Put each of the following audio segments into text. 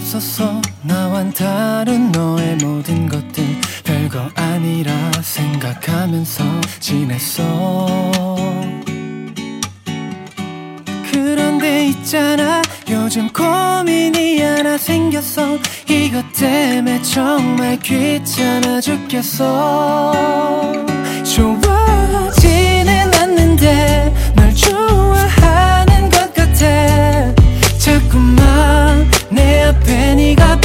없었어. 나와는 다른 너의 모든 것들 별거 아니라 생각하면서 지냈어. 그런데 있잖아, 요즘 고민이 하나 생겼어. 이것 때문에 정말 귀찮아 죽겠어. 좋아하지는 않는데 널 좋아하는 것 같아. 자꾸만 내 앞에 네가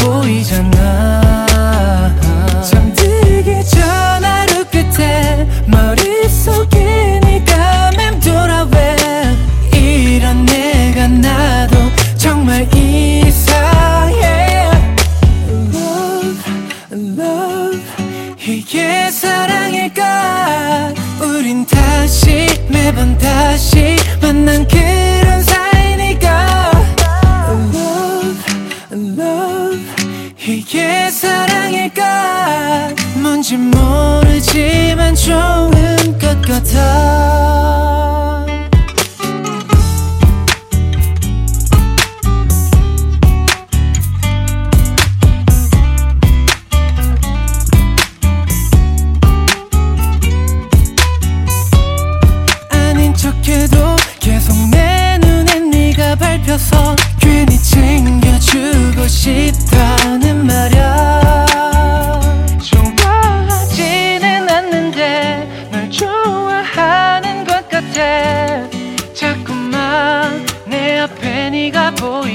보이잖아. 잠들기 전 하루 끝에 머릿속에 네가 맴돌아. 왜 이런 내가 나도 정말 이상해. Love, love, 이게 사랑일까? 우린 다시 매번 다시 만난 그런 사이니까. Love, love, 이게 사랑일까? 뭔지 모르지만 좋은 것 같아. 척해도 계속 내 눈엔 네가 밟혀서 괜히 챙겨주고 싶다는 말야. 좋아하지는 않는데 널 좋아하는 것 같아. 자꾸만 내 앞에 네가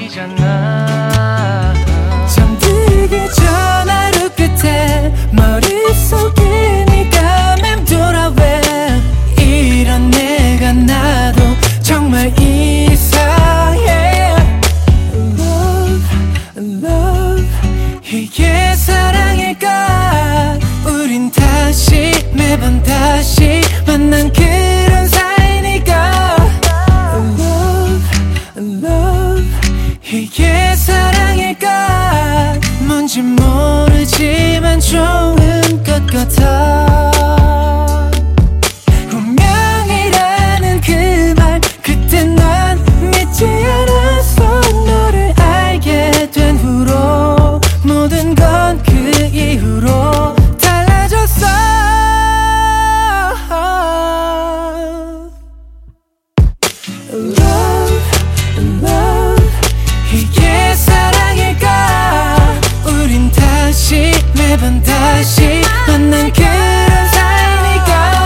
보이잖아. 잠들기 전 하루 끝에 머릿속에 네가 맴돌아. 왜 이런 내가 나도 정말 이상해. Love, love, 이게 사랑일까? 우린 다시 매번 다시 만난 그런 사이니까. Love, love, 이게 사랑일까? 뭔지 모르지만 좋은 것 같아. 그때 난 믿지 않았어. 너를 알게 된 후로 모든 건 그 이후로 달라졌어. Love, love, 이게 사랑일까? 우린 다시 매번 다시 만난 그런 사이니까.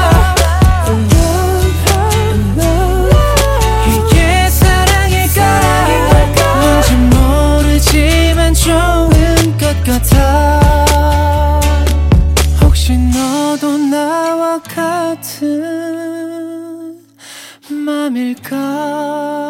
좋은 것 같아. 혹시 너도 나와 같은 맘일까?